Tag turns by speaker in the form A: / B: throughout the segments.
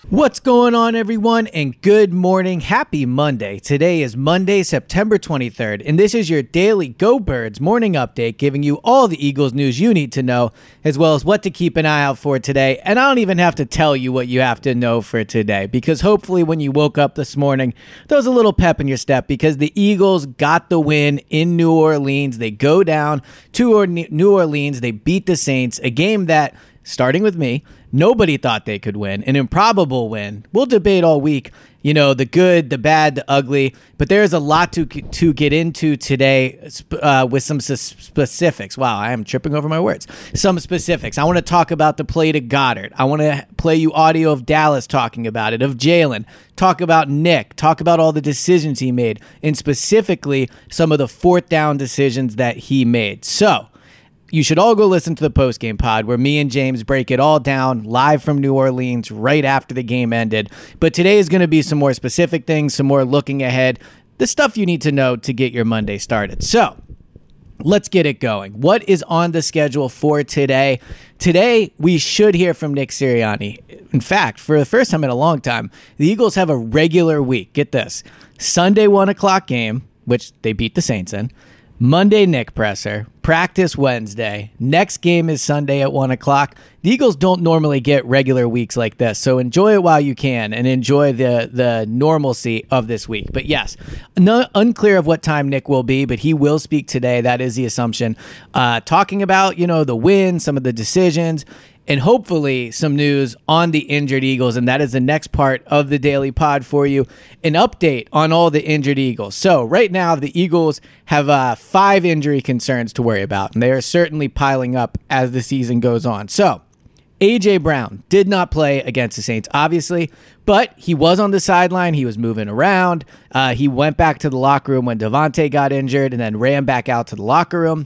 A: What's going on, everyone, and good morning. Happy Monday. Today is Monday, September 23rd, and this is your daily Go Birds morning update, giving you all the Eagles news you need to know, as well as what to keep an eye out for today. And I don't even have to tell you what you have to know for today, because hopefully when you woke up this morning, there was a little pep in your step, because the Eagles got the win in New Orleans. They go down to New Orleans. They beat the Saints, a game that, starting with me, nobody thought they could win. An improbable win. We'll debate all week, the good, the bad, the ugly, but there's a lot to get into today with some specifics. Wow, I am tripping over my words. Some specifics. I want to talk about the play to Goddard. I want to play you audio of Dallas talking about it, of Jalen, talk about Nick, talk about all the decisions he made, and specifically some of the fourth down decisions that he made. So, you should all go listen to the postgame pod where me and James break it all down live from New Orleans right after the game ended. But today is going to be some more specific things, some more looking ahead, the stuff you need to know to get your Monday started. So let's get it going. What is on the schedule for today? Today, we should hear from Nick Sirianni. In fact, for the first time in a long time, the Eagles have a regular week. Get this. Sunday, 1 o'clock game, which they beat the Saints in. Monday, Nick presser. Practice Wednesday. Next game is Sunday at 1 o'clock. The Eagles don't normally get regular weeks like this, so enjoy it while you can and enjoy the normalcy of this week. But yes, unclear of what time Nick will be, but he will speak today. That is the assumption. Talking about, the win, some of the decisions, and hopefully some news on the injured Eagles, and that is the next part of the daily pod for you, an update on all the injured Eagles. So right now, the Eagles have 5 injury concerns to worry about, and they are certainly piling up as the season goes on. So A.J. Brown did not play against the Saints, obviously, but he was on the sideline. He was moving around. He went back to the locker room when Davante got injured and then ran back out to the locker room.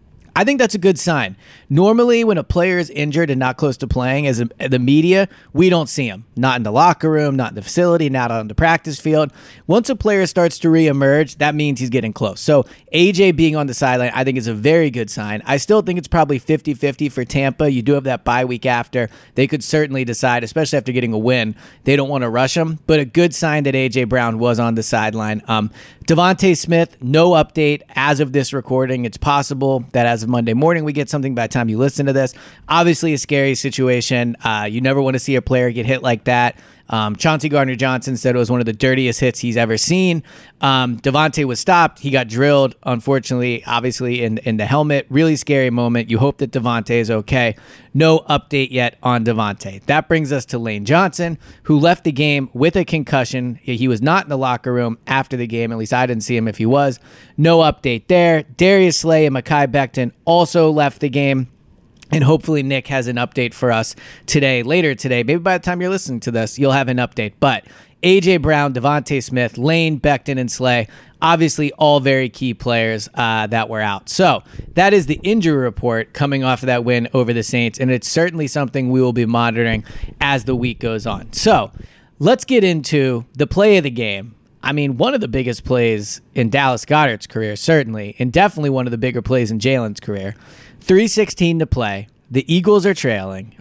A: I think that's a good sign. Normally, when a player is injured and not close to playing, as the media, we don't see him. Not in the locker room, not in the facility, not on the practice field. Once a player starts to reemerge, that means he's getting close. So AJ being on the sideline, I think is a very good sign. I still think it's probably 50-50 for Tampa. You do have that bye week after. They could certainly decide, especially after getting a win, they don't want to rush him. But a good sign that AJ Brown was on the sideline. Devontae Smith, no update as of this recording. It's possible that as of Monday morning, we get something by the time you listen to this. Obviously, a scary situation. You never want to see a player get hit like that. Chauncey Gardner-Johnson said it was one of the dirtiest hits he's ever seen. Devontae was stopped. He got drilled, unfortunately, obviously, in the helmet. Really scary moment. You hope that Devontae is okay. No update yet on Devontae. That brings us to Lane Johnson, who left the game with a concussion. He was not in the locker room after the game. At least I didn't see him if he was. No update there. Darius Slay and Mekhi Becton also left the game. And hopefully Nick has an update for us later today. Maybe by the time you're listening to this, you'll have an update. But A.J. Brown, Devontae Smith, Lane, Becton, and Slay, obviously all very key players that were out. So that is the injury report coming off of that win over the Saints. And it's certainly something we will be monitoring as the week goes on. So let's get into the play of the game. I mean, one of the biggest plays in Dallas Goedert's career, certainly, and definitely one of the bigger plays in Jalen's career. 3:16 to play. The Eagles are trailing.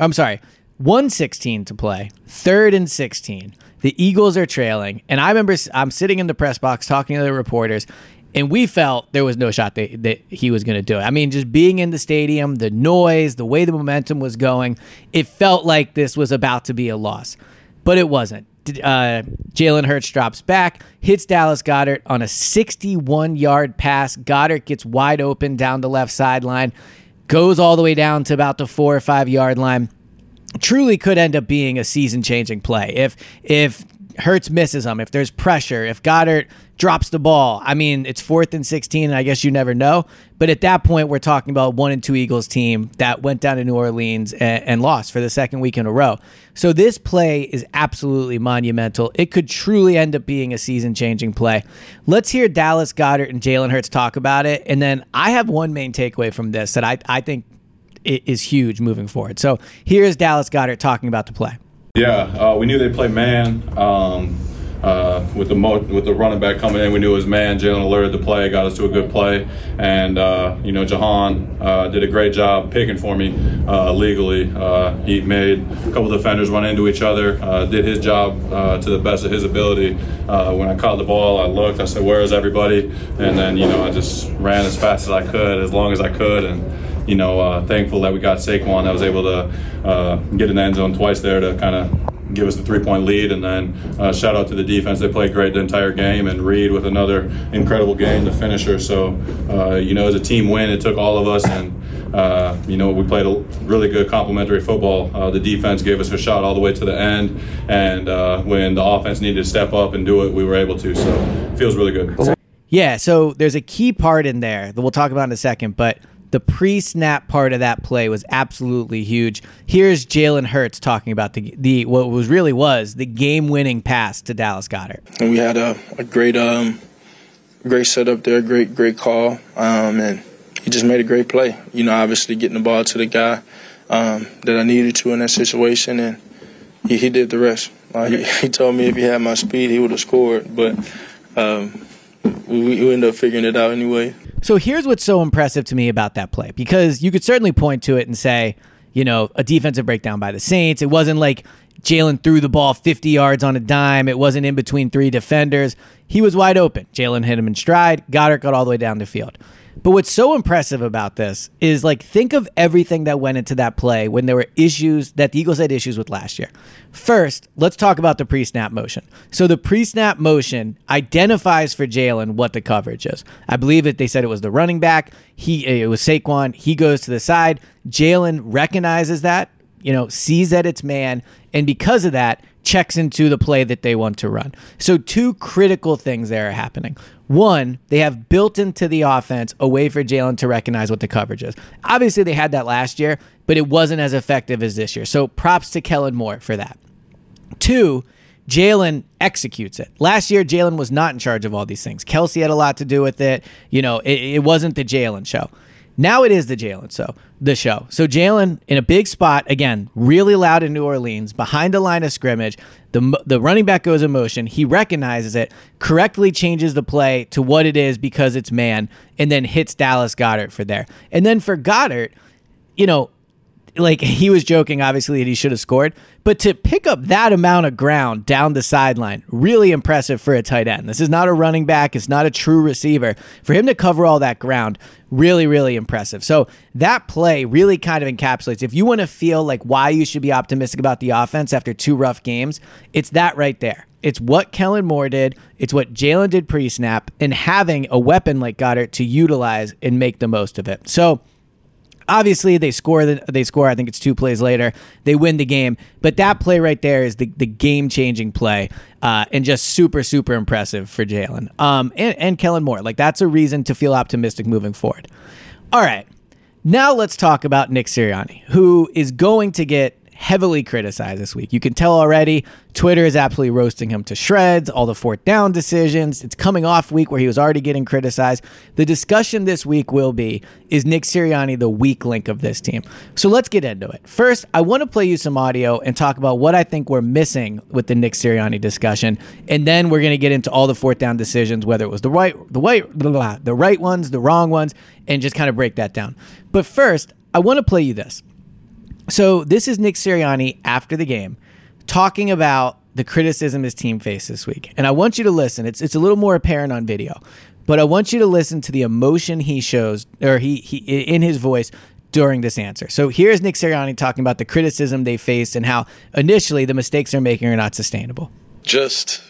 A: 1:16 to play. 3rd and 16. The Eagles are trailing. And I remember I'm sitting in the press box talking to the reporters, and we felt there was no shot that he was going to do it. I mean, just being in the stadium, the noise, the way the momentum was going, it felt like this was about to be a loss. But it wasn't. Jalen Hurts drops back, hits Dallas Goedert on a 61-yard pass. Goedert gets wide open down the left sideline, goes all the way down to about the 4 or 5 yard line. Truly could end up being a season-changing play. If Hurts misses him, if there's pressure, if Goedert drops the ball, I mean, it's 4th and 16, and I guess you never know. But at that point, we're talking about 1-2 Eagles team that went down to New Orleans and lost for the second week in a row. So this play is absolutely monumental. It could truly end up being a season-changing play. Let's hear Dallas Goedert and Jalen Hurts talk about it. And then I have one main takeaway from this that I think is huge moving forward. So here's Dallas Goedert talking about the play.
B: Yeah, we knew they'd play man. with the running back coming in, we knew it was man. Jalen alerted the play, got us to a good play, and Jahan did a great job picking for me legally. He made a couple defenders run into each other, did his job to the best of his ability. When I caught the ball, I looked, I said, "Where is everybody?" And then I just ran as fast as I could, as long as I could, and thankful that we got Saquon that was able to get in the end zone twice there to kind of give us the 3-point lead. And then shout out to the defense. They played great the entire game, and Reed with another incredible game, the finisher. So, as a team win, it took all of us, and we played a really good complementary football. The defense gave us a shot all the way to the end, and when the offense needed to step up and do it, we were able to. So it feels really good.
A: Yeah, so there's a key part in there that we'll talk about in a second, but the pre-snap part of that play was absolutely huge. Here's Jalen Hurts talking about the what was the game-winning pass to Dallas Goedert.
C: And we had a great setup there, great call, and he just made a great play. Obviously getting the ball to the guy that I needed to in that situation, and he did the rest. He told me if he had my speed, he would have scored, but we ended up figuring it out anyway.
A: So here's what's so impressive to me about that play, because you could certainly point to it and say, a defensive breakdown by the Saints. It wasn't like Jalen threw the ball 50 yards on a dime. It wasn't in between 3 defenders. He was wide open. Jalen hit him in stride. Goddard got all the way down the field. But what's so impressive about this is, think of everything that went into that play when there were issues that the Eagles had issues with last year. First, let's talk about the pre-snap motion. So the pre-snap motion identifies for Jalen what the coverage is. I believe that they said it was the running back. It was Saquon. He goes to the side. Jalen recognizes that, sees that it's man, and because of that, checks into the play that they want to run. So 2 critical things there are happening. One, they have built into the offense a way for Jalen to recognize what the coverage is. Obviously, they had that last year, but it wasn't as effective as this year. So props to Kellen Moore for that. 2, Jalen executes it. Last year, Jalen was not in charge of all these things. Kelsey had a lot to do with it. It wasn't the Jalen show. Now it is the show. So Jalen in a big spot, again, really loud in New Orleans, behind the line of scrimmage. The running back goes in motion. He recognizes it, correctly changes the play to what it is because it's man, and then hits Dallas Goedert for there. And then for Goedert, he was joking, obviously, that he should have scored. But to pick up that amount of ground down the sideline, really impressive for a tight end. This is not a running back. It's not a true receiver. For him to cover all that ground, really, really impressive. So that play really kind of encapsulates, if you want to feel like why you should be optimistic about the offense after 2 rough games, it's that right there. It's what Kellen Moore did. It's what Jalen did pre-snap, and having a weapon like Goedert to utilize and make the most of it. So obviously, they score. I think it's 2 plays later. They win the game. But that play right there is the game-changing play, and just super, super impressive for Jalen and Kellen Moore. That's a reason to feel optimistic moving forward. All right. Now let's talk about Nick Sirianni, who is going to get heavily criticized this week. You can tell already, Twitter is absolutely roasting him to shreds, all the 4th down decisions. It's coming off week where he was already getting criticized. The discussion this week will be, is Nick Sirianni the weak link of this team? So let's get into it. First, I want to play you some audio and talk about what I think we're missing with the Nick Sirianni discussion. And then we're going to get into all the 4th down decisions, whether it was the right ones, the wrong ones, and just kind of break that down. But first, I want to play you this. So this is Nick Sirianni after the game talking about the criticism his team faced this week. And I want you to listen. It's a little more apparent on video, but I want you to listen to the emotion he shows, or he in his voice during this answer. So here's Nick Sirianni talking about the criticism they faced and how initially the mistakes they're making are not sustainable.
D: Just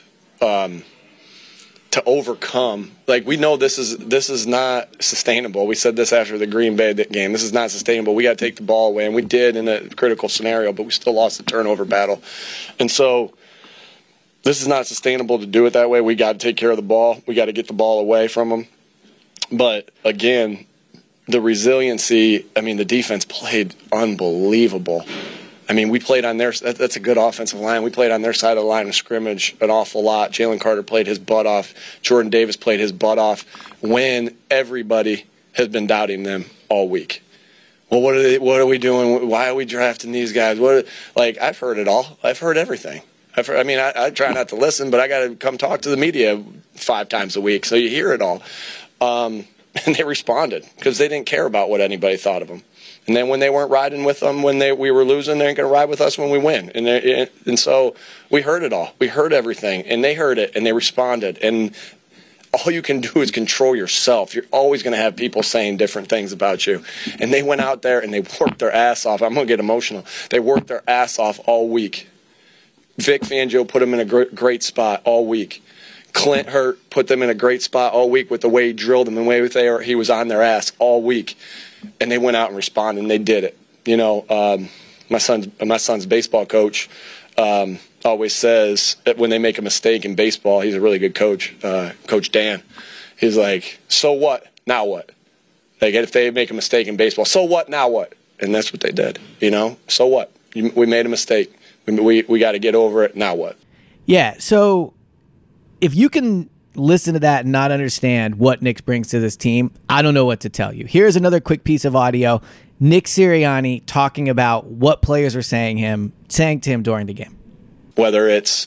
D: to overcome, we know this is not sustainable. We said this after the Green Bay game. This is not sustainable. We got to take the ball away, and we did in a critical scenario, but we still lost the turnover battle. And so this is not sustainable to do it that way. We got to take care of the ball. We got to get the ball away from them. But again, the resiliency, the defense played unbelievable. We played on their – that's a good offensive line. We played on their side of the line of scrimmage an awful lot. Jalen Carter played his butt off. Jordan Davis played his butt off when everybody has been doubting them all week. Well, what are we doing? Why are we drafting these guys? I've heard it all. I've heard everything. I try not to listen, but I got to come talk to the media 5 times a week, so you hear it all. And they responded because they didn't care about what anybody thought of them. And then when they weren't riding with them when we were losing, they ain't going to ride with us when we win. And so we heard it all. We heard everything, and they heard it, and they responded. And all you can do is control yourself. You're always going to have people saying different things about you. And they went out there, and they worked their ass off. I'm going to get emotional. They worked their ass off all week. Vic Fangio put them in a great spot all week. Clint Hurt put them in a great spot all week with the way he drilled them, the way he was on their ass all week. And they went out and responded, and they did it. You know, my son's baseball coach always says that when they make a mistake in baseball, he's a really good coach, Coach Dan. He's like, so what? Now what? Like, if they make a mistake in baseball, so what? Now what? And that's what they did. You know, so what? We made a mistake. We got to get over it. Now what?
A: Yeah. So if you can listen to that and not understand what Nick brings to this team, I don't know what to tell you. Here's another quick piece of audio. Nick Sirianni talking about what players were saying to him during the game. Whether
D: it's,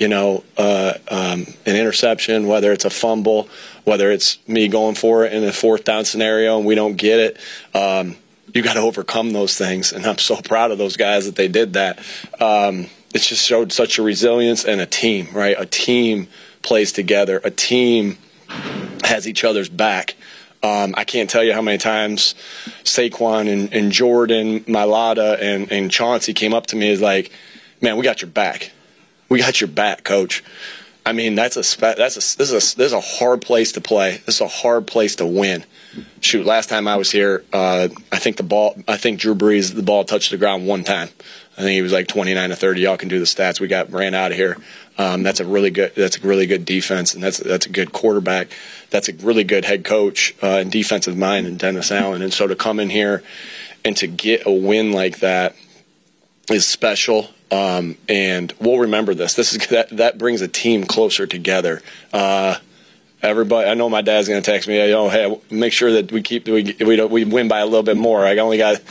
D: an interception, whether it's a fumble, whether it's me going for it in a 4th down scenario and we don't get it, you got to overcome those things. And I'm so proud of those guys that they did that. It's just showed such a resilience and a team, right? A team plays together. A team has each other's back. I can't tell you how many times Saquon and Jordan, Mailata, and Chauncey came up to me as like, man, we got your back. We got your back, coach. I mean, this is a hard place to play. This is a hard place to win. Shoot, last time I was here, I think Drew Brees, the ball touched the ground 1 time. I think he was like 29-30. Y'all can do the stats. We ran out of here. That's a really good defense, and that's a good quarterback. That's a really good head coach and defensive mind in Dennis Allen. And so to come in here and to get a win like that is special. And we'll remember this. That brings a team closer together. Everybody, I know my dad's going to text me. Hey, make sure that we win by a little bit more. I only got,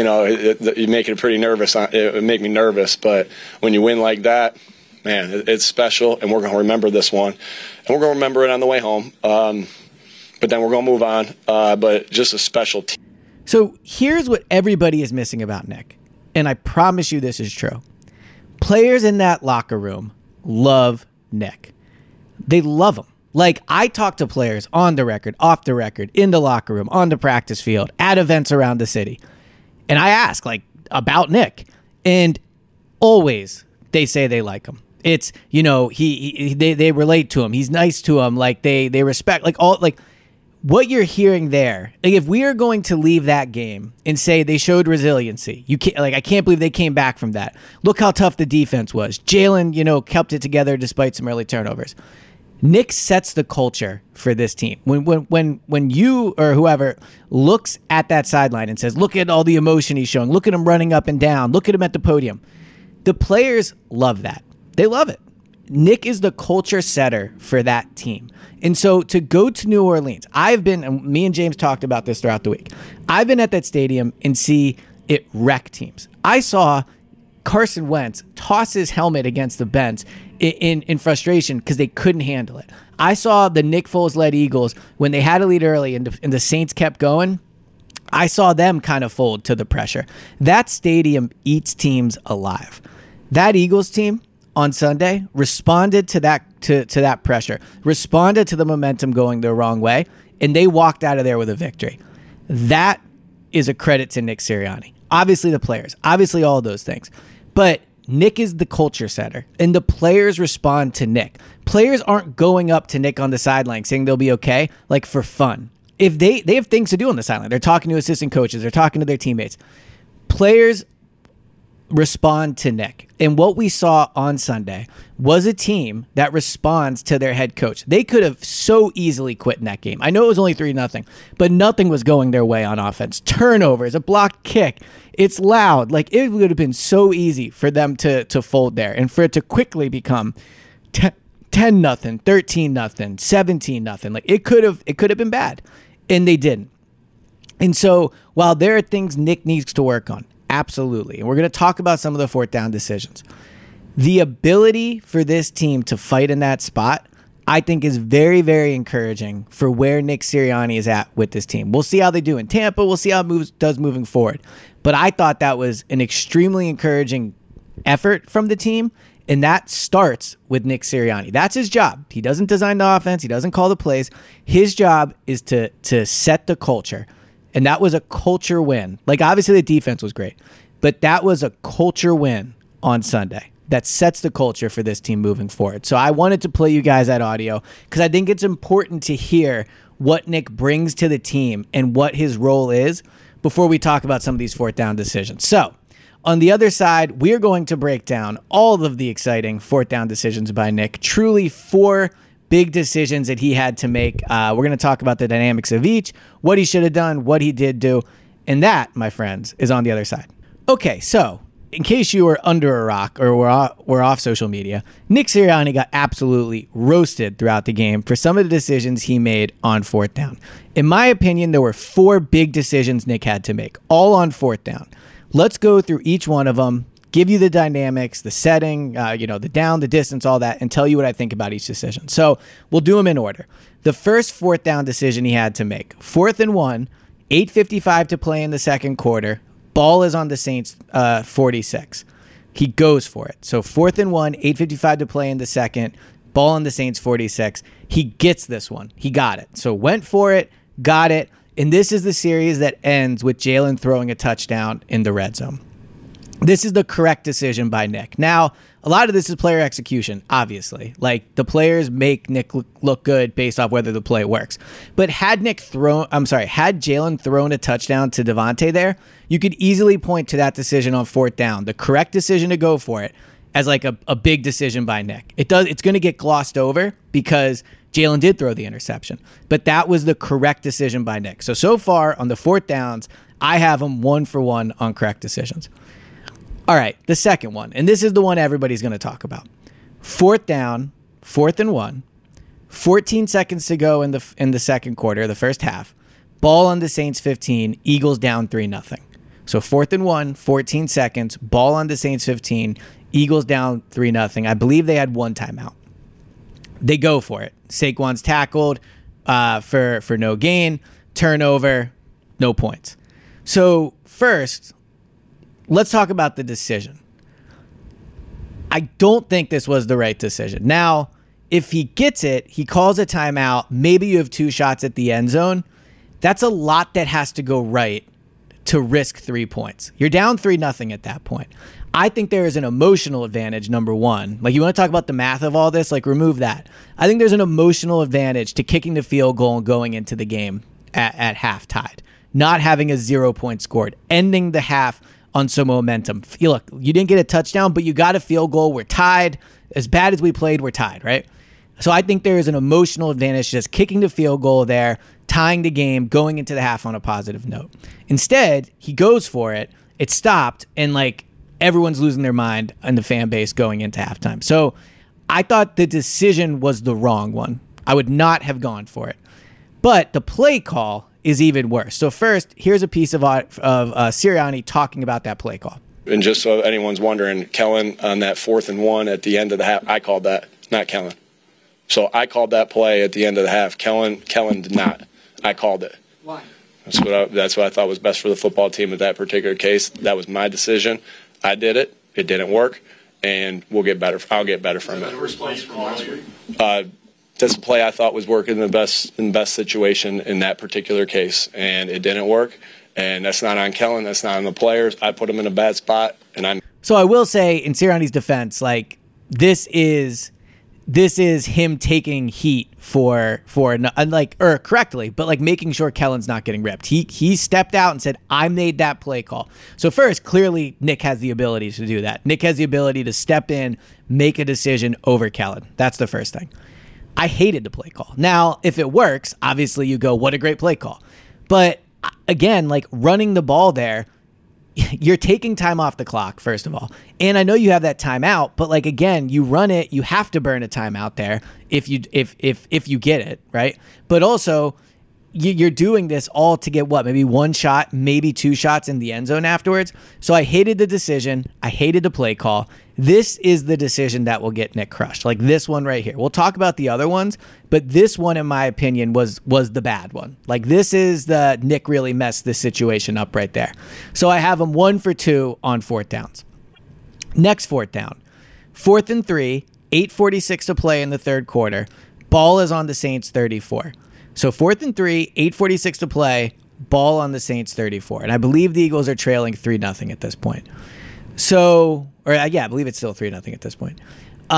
D: you make it pretty nervous. It make me nervous, but when you win like that, man, it's special, and we're going to remember this one, and we're going to remember it on the way home. But then we're going to move on. But just a special team. So here's what everybody is missing about Nick, and I promise you this is true. Players in that locker room love Nick. They love him. Like, I talk to players on the record, off the record, in the locker room, on the practice field, at events around the city. And I ask, about Nick. And always they say they like him. It's, they relate to him. He's nice to him. Like, they respect, what you're hearing there. Like, if we are going to leave that game and say they showed resiliency, I can't believe they came back from that. Look how tough the defense was. Jalen, kept it together despite some early turnovers. Nick sets the culture for this team. When you or whoever looks at that sideline and says, look at all the emotion he's showing, look at him running up and down, look at him at the podium, the players love that. They love it. Nick is the culture setter for that team. And so to go to New Orleans, me and James talked about this throughout the week. I've been at that stadium and see it wreck teams. I saw Carson Wentz toss his helmet against the bench in frustration because they couldn't handle it. I saw the Nick Foles-led Eagles, when they had a lead early and the Saints kept going, I saw them kind of fold to the pressure. That stadium eats teams alive. That Eagles team on Sunday responded to that pressure, responded to the momentum going the wrong way, and they walked out of there with a victory. That is a credit to Nick Sirianni. Obviously the players, obviously all of those things. But Nick is the culture setter, and the players respond to Nick. Players aren't going up to Nick on the sideline saying they'll be okay, for fun. If they have things to do on the sideline, they're talking to assistant coaches, they're talking to their teammates. Players respond to Nick. And what we saw on Sunday was a team that responds to their head coach. They could have so easily quit in that game. I know it was only 3-0, but nothing was going their way on offense. Turnovers, a blocked kick. It's loud. It would have been so easy for them to fold there and for it to quickly become 10-0, 13-0, 17-0. It could have been bad, and they didn't. And so while there are things Nick needs to work on, absolutely, and we're going to talk about some of the 4th down decisions,
A: The ability for this team to fight in that spot, I think, is very, very encouraging for where Nick Sirianni is at with this team. We'll see how they do in Tampa. We'll see how it does moving forward. But I thought that was an extremely encouraging effort from the team, and that starts with Nick Sirianni. That's his job. He doesn't design the offense. He doesn't call the plays. His job is to set the culture, and that was a culture win. Like, obviously the defense was great, but that was a culture win on Sunday. That sets the culture for this team moving forward. So I wanted to play you guys that audio because I think it's important to hear what Nick brings to the team and what his role is before we talk about some of these fourth down decisions. So on the other side, we're going to break down all of the exciting fourth down decisions by Nick. Truly 4 big decisions that he had to make. We're going to talk about the dynamics of each, what he should have done, what he did do. And that, my friends, is on the other side. Okay, so in case you were under a rock or were off social media, Nick Sirianni got absolutely roasted throughout the game for some of the decisions he made on fourth down. In my opinion, there were 4 big decisions Nick had to make, all on fourth down. Let's go through each one of them, give you the dynamics, the setting, the down, the distance, all that, and tell you what I think about each decision. So we'll do them in order. The first fourth down decision he had to make, 4th and 1, 8:55 to play in the second quarter. Ball is on the Saints 46. He goes for it. So 4th and 1, 8:55 to play in the second. Ball on the Saints 46. He gets this one. He got it. So went for it, got it. And this is the series that ends with Jalen throwing a touchdown in the red zone. This is the correct decision by Nick. Now, a lot of this is player execution, obviously. Like, the players make Nick look good based off whether the play works. But had Jalen thrown a touchdown to Devontae there, you could easily point to that decision on fourth down, the correct decision to go for it, as like a big decision by Nick. It's going to get glossed over because Jalen did throw the interception. But that was the correct decision by Nick. So far on the fourth downs, I have him 1 for 1 on correct decisions. All right, the second one, and this is the one everybody's going to talk about. Fourth down, 4th and 1, 14 seconds to go in the second quarter, the first half. Ball on the Saints 15, Eagles down 3-0. So 4th and 1, 14 seconds, ball on the Saints 15, Eagles down 3-0. I believe they had 1 timeout. They go for it. Saquon's tackled for no gain, turnover, no points. So first, let's talk about the decision. I don't think this was the right decision. Now, if he gets it, he calls a timeout, maybe you have 2 shots at the end zone. That's a lot that has to go right to risk 3 points. You're down 3-0 at that point. I think there is an emotional advantage, number one. Like, you want to talk about the math of all this? Like, remove that. I think there's an emotional advantage to kicking the field goal and going into the game at half tied. Not having a 0 point scored. Ending the half on some momentum. Look, you didn't get a touchdown, but you got a field goal. We're tied. As bad as we played, we're tied, right? So I think there is an emotional advantage just kicking the field goal there, tying the game, going into the half on a positive note. Instead, he goes for it. It stopped, and like everyone's losing their mind in the fan base going into halftime. So I thought the decision was the wrong one. I would not have gone for it. But the play call is even worse. So first, here's a piece of Sirianni talking about that play call.
D: And just so anyone's wondering, Kellen on that 4th and 1 at the end of the half, I called that, not Kellen. So I called that play at the end of the half. Kellen did not. I called it.
A: Why?
D: That's what I thought was best for the football team in that particular case. That was my decision. I did it. It didn't work, and we'll get better. I'll get better from it. That's a play I thought was working in the best situation in that particular case, and it didn't work. And that's not on Kellen. That's not on the players. I put them in a bad spot, and
A: So I will say, in Sirianni's defense, like this is him taking heat for correctly, but like making sure Kellen's not getting ripped. He stepped out and said, I made that play call. So first, clearly Nick has the ability to do that. Nick has the ability to step in, make a decision over Kellen. That's the first thing. I hated the play call. Now, if it works, obviously you go, what a great play call. But again, like running the ball there, you're taking time off the clock, first of all. And I know you have that timeout, but like, again, you run it, you have to burn a timeout there if you get it, right? But also, you're doing this all to get what, maybe one shot, maybe two shots in the end zone afterwards. So I hated the decision. I hated the play call. This is the decision that will get Nick crushed. Like this one right here. We'll talk about the other ones, but this one, in my opinion, was the bad one. Like this is the Nick really messed this situation up right there. So I have him 1 for 2 on 4th downs. Next 4th down. 4th and 3, 8:46 to play in the third quarter. Ball is on the Saints 34. So 4th and 3, 8:46 to play, ball on the Saints 34. And I believe the Eagles are trailing 3-0 at this point. So, I believe it's still 3-0 at this point.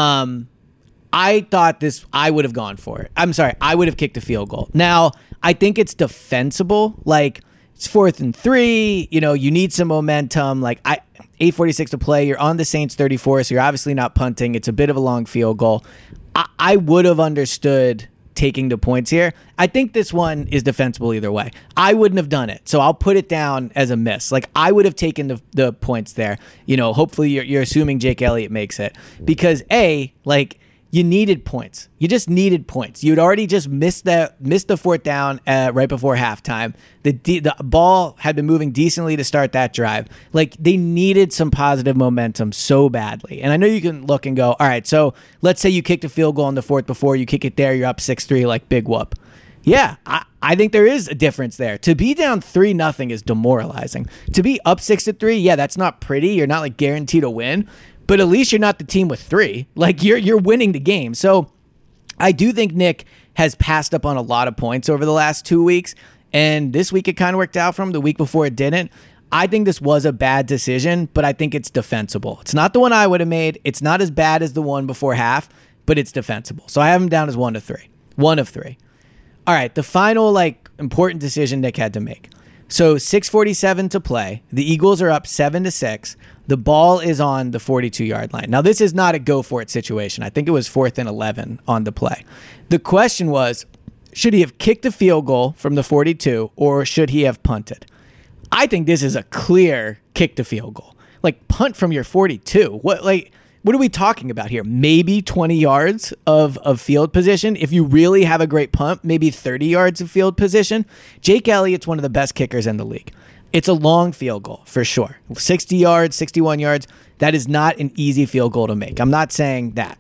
A: I thought I would have gone for it. I'm sorry, I would have kicked a field goal. Now, I think it's defensible. Like, it's 4th and 3, you need some momentum. Like, 8:46 to play, you're on the Saints 34, so you're obviously not punting. It's a bit of a long field goal. I would have understood taking the points here. I think this one is defensible either way. I wouldn't have done it, so I'll put it down as a miss. Like, I would have taken the points there. Hopefully you're assuming Jake Elliott makes it because you needed points. You just needed points. You'd already just missed the 4th down right before halftime. The ball had been moving decently to start that drive. Like, they needed some positive momentum so badly. And I know you can look and go, all right, so let's say you kicked a field goal on the 4th before, you kick it there, you're up 6-3, like big whoop. Yeah, I think there is a difference there. To be down 3-0 is demoralizing. To be up 6-3, yeah, that's not pretty. You're not like guaranteed to win. But at least you're not the team with 3. Like, you're winning the game. So I do think Nick has passed up on a lot of points over the last 2 weeks. And this week it kind of worked out for him. The week before it didn't. I think this was a bad decision, but I think it's defensible. It's not the one I would have made. It's not as bad as the one before half, but it's defensible. So I have him down as 1 of 3. 1 of 3. All right, the final important decision Nick had to make. So 6:47 to play. The Eagles are up 7-6. The ball is on the 42-yard line. Now, this is not a go-for-it situation. I think it was 4th and 11 on the play. The question was, should he have kicked a field goal from the 42 or should he have punted? I think this is a clear kick to field goal. Like, punt from your 42. What are we talking about here? Maybe 20 yards of field position. If you really have a great punt, maybe 30 yards of field position. Jake Elliott's one of the best kickers in the league. It's a long field goal for sure. 60 yards, 61 yards. That is not an easy field goal to make. I'm not saying that.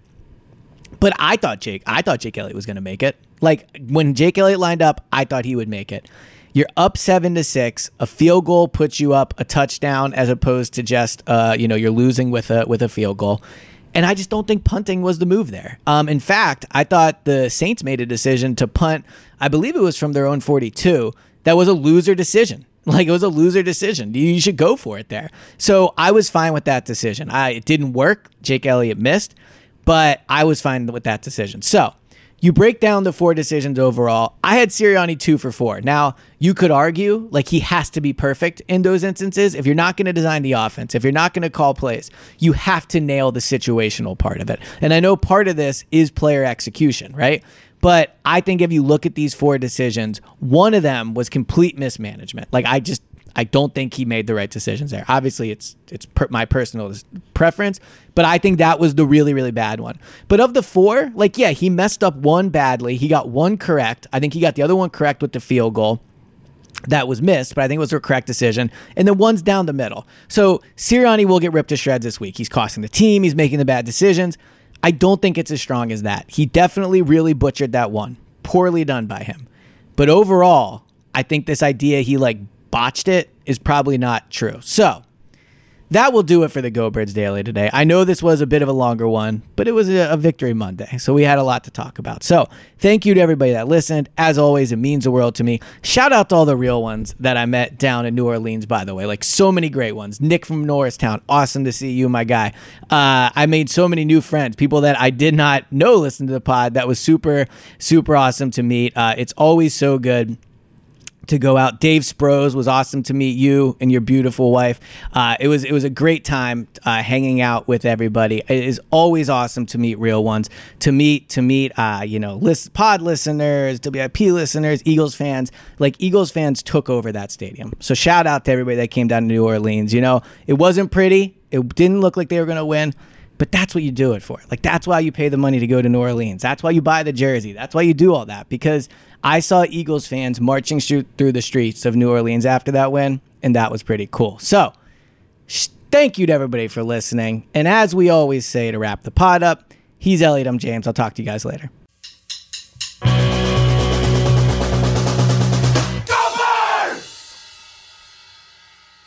A: But I thought Jake Elliott was going to make it. Like, when Jake Elliott lined up, I thought he would make it. You're up 7-6. A field goal puts you up a touchdown as opposed to just you're losing with a field goal. And I just don't think punting was the move there. In fact, I thought the Saints made a decision to punt. I believe it was from their own 42. That was a loser decision. Like, it was a loser decision. You should go for it there. So I was fine with that decision. It didn't work. Jake Elliott missed, but I was fine with that decision. So you break down the 4 decisions overall. I had Sirianni 2 for 4. Now, you could argue like he has to be perfect in those instances. If you're not going to design the offense, if you're not going to call plays, you have to nail the situational part of it. And I know part of this is player execution, right? But I think if you look at these 4 decisions, one of them was complete mismanagement. Like, I don't think he made the right decisions there. Obviously, it's my personal preference, but I think that was the really, really bad one. But of the 4, he messed up one badly. He got one correct. I think he got the other one correct with the field goal that was missed, but I think it was the correct decision. And then one's down the middle. So Sirianni will get ripped to shreds this week. He's costing the team. He's making the bad decisions. I don't think it's as strong as that. He definitely really butchered that one. Poorly done by him. But overall, I think this idea he botched it is probably not true. So that will do it for the Go Birds Daily today. I know this was a bit of a longer one, but it was a Victory Monday, so we had a lot to talk about. So thank you to everybody that listened. As always, it means the world to me. Shout out to all the real ones that I met down in New Orleans, by the way. So many great ones. Nick from Norristown. Awesome to see you, my guy. I made so many new friends, people that I did not know listened to the pod. That was super, super awesome to meet. It's always so good to go out. Dave Sprouse, was awesome to meet you and your beautiful wife. It was a great time hanging out with everybody. It is always awesome to meet real ones, to meet pod listeners, WIP listeners, Eagles fans. Eagles fans took over that stadium. So shout out to everybody that came down to New Orleans. It wasn't pretty. It didn't look like they were going to win, But that's what you do it for. Like, that's why you pay the money to go to New Orleans. That's why you buy the jersey. That's why you do all that. Because I saw Eagles fans marching through the streets of New Orleans after that win, and that was pretty cool. So, thank you to everybody for listening. And as we always say to wrap the pod up, he's Elliot, I'm James. I'll talk to you guys later.